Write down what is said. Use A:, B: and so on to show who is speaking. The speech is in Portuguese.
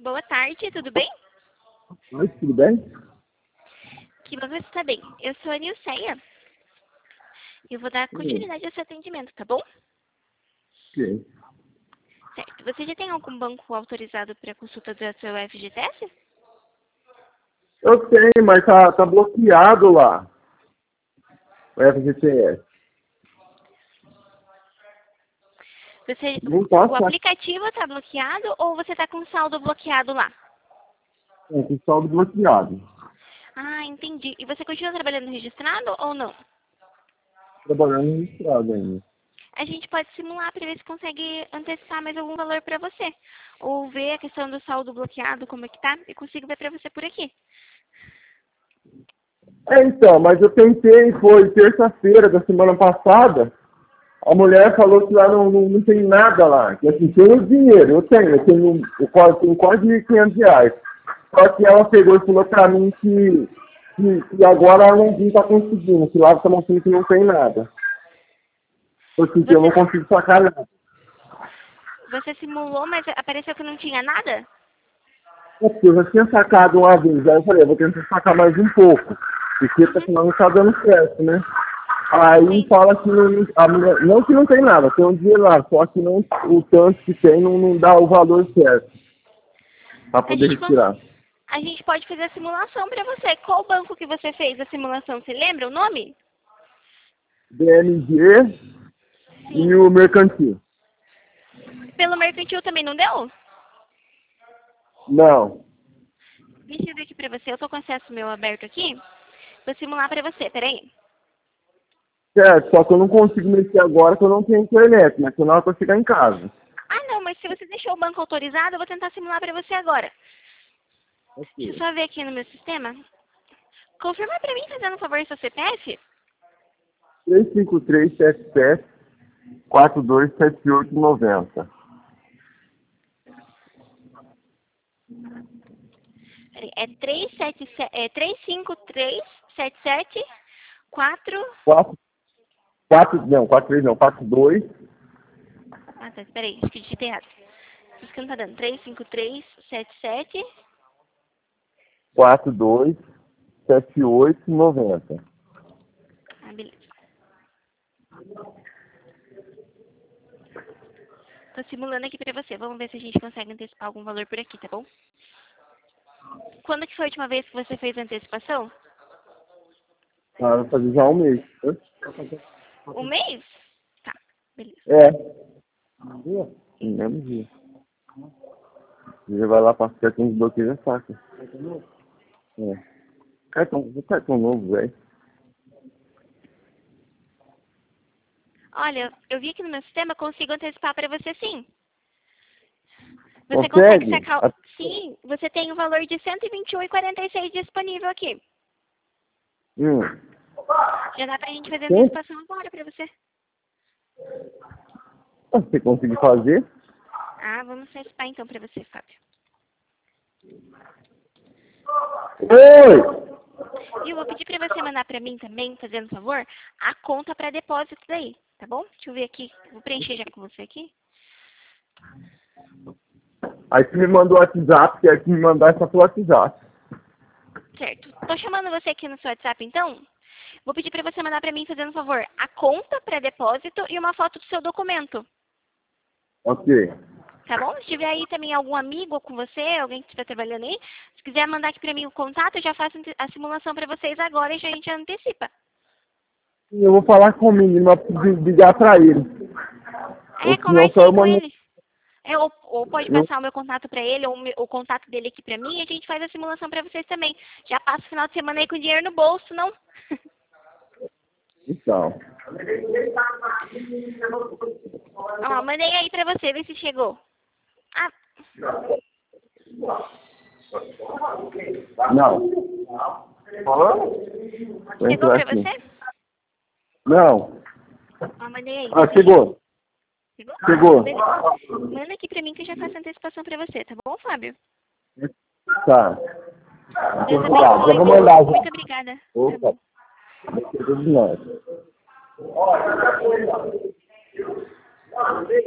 A: Boa tarde, tudo bem?
B: Oi, tudo bem?
A: Que bom que você está bem. Eu sou a Nilceia. Eu vou dar continuidade ao seu atendimento, tá bom?
B: Ok.
A: Certo. Você já tem algum banco autorizado para consulta do seu FGTS?
B: Eu tenho, mas tá bloqueado lá, o FGTS. Não
A: O
B: posso estar
A: aplicativo está bloqueado ou você está com saldo bloqueado lá?
B: com saldo bloqueado.
A: Ah, entendi. E você continua trabalhando registrado ou não?
B: Trabalhando registrado ainda.
A: A gente pode simular para ver se consegue antecipar mais algum valor para você. Ou ver a questão do saldo bloqueado, como é que tá, e consigo ver para você por aqui.
B: Então, mas eu tentei, foi terça-feira da semana passada, a mulher falou que lá não tem nada lá, que assim, tem o dinheiro, eu tenho quase R$ 1.500. Só que ela pegou e falou pra mim que agora ela não está conseguindo, que lá está mostrando que não tem nada. Porque eu não consigo sacar nada.
A: Você simulou, mas apareceu que não tinha nada?
B: É porque eu já tinha sacado uma vez, aí eu falei, eu vou tentar sacar mais um pouco, porque senão não está dando certo, né? Aí
A: Sim.
B: fala que não que não tem nada, tem um dinheiro lá, só que não, o tanto que tem não dá o valor certo para poder retirar.
A: A gente pode fazer a simulação para você. Qual banco que você fez a simulação? Você lembra o nome?
B: BMG e
A: Sim.
B: o mercantil.
A: Pelo mercantil também não deu?
B: Não.
A: Deixa eu ver aqui pra você. Eu tô com acesso meu aberto aqui. Vou simular pra você, peraí.
B: Certo, só que eu não consigo mexer agora que eu não tenho internet, mas na hora que eu chegar em casa.
A: Ah, não, mas se você deixou o banco autorizado, eu vou tentar simular pra você agora. Deixa eu
B: Ok.
A: só ver aqui no meu sistema. Confirma pra mim, fazendo um favor, seu CPF.
B: 35377427890.
A: Peraí, é 35377
B: 4 não, 42
A: Ah, tá, peraí, acho que digitei errado. Isso que não tá dando. 35377.
B: 427890.
A: Ah, beleza. Tô simulando aqui pra você. Vamos ver se a gente consegue antecipar algum valor por aqui, tá bom? Quando que foi a última vez que você fez a antecipação?
B: Ah, vai fazer já um mês.
A: Um mês? Tá, beleza.
B: É. No mesmo dia. Você vai lá para cartão de bloqueio já saca. É. Cartão novo, velho.
A: Olha, eu vi aqui no meu sistema, consigo antecipar para você sim. Você consegue
B: Consegue?
A: sacar... Sim, você tem o valor de 121,46 disponível aqui.
B: Hum.
A: Já dá pra gente fazer a
B: Tem?
A: antecipação agora pra você.
B: Você conseguir fazer?
A: Ah, vamos antecipar então pra você, Fábio.
B: Oi!
A: E eu vou pedir pra você mandar pra mim também, fazendo favor, a conta pra depósito daí, tá bom? Deixa eu ver aqui. Vou preencher já com você aqui.
B: Aí você me mandou o WhatsApp, quer que me mandar essa pelo WhatsApp.
A: Certo. Tô chamando você aqui no seu WhatsApp, então. Vou pedir pra você mandar pra mim, fazendo favor, a conta pra depósito e uma foto do seu documento.
B: Ok.
A: Tá bom? Se tiver aí também algum amigo com você, alguém que estiver trabalhando aí, se quiser mandar aqui pra mim o contato, eu já faço a simulação pra vocês agora e já a gente antecipa.
B: Eu vou falar com o menino, mas preciso ligar pra ele. Ou
A: É,
B: senão
A: converse
B: só
A: aí
B: eu
A: com
B: mando.
A: ele. É, ou pode passar o meu contato pra ele, ou o contato dele aqui pra mim, e a gente faz a simulação pra vocês também. Já passa o final de semana aí com dinheiro no bolso, não?
B: Então.
A: Ó, mandei aí pra você, ver se chegou. Ah,
B: Não. Falando? Vou
A: chegou
B: entrar
A: pra
B: aqui.
A: você?
B: Não.
A: Ó, mandei aí.
B: Ah,
A: Você
B: chegou.
A: chegou?
B: Chegou.
A: Beleza. Manda aqui pra mim que eu já faço a antecipação pra você, tá bom, Fábio?
B: Tá.
A: Deus
B: Então, tá. Já
A: abençoe,
B: vou
A: viu?
B: mandar
A: Muito
B: já.
A: obrigada. Tá
B: Opa.
A: bom.
B: Chegou de nós.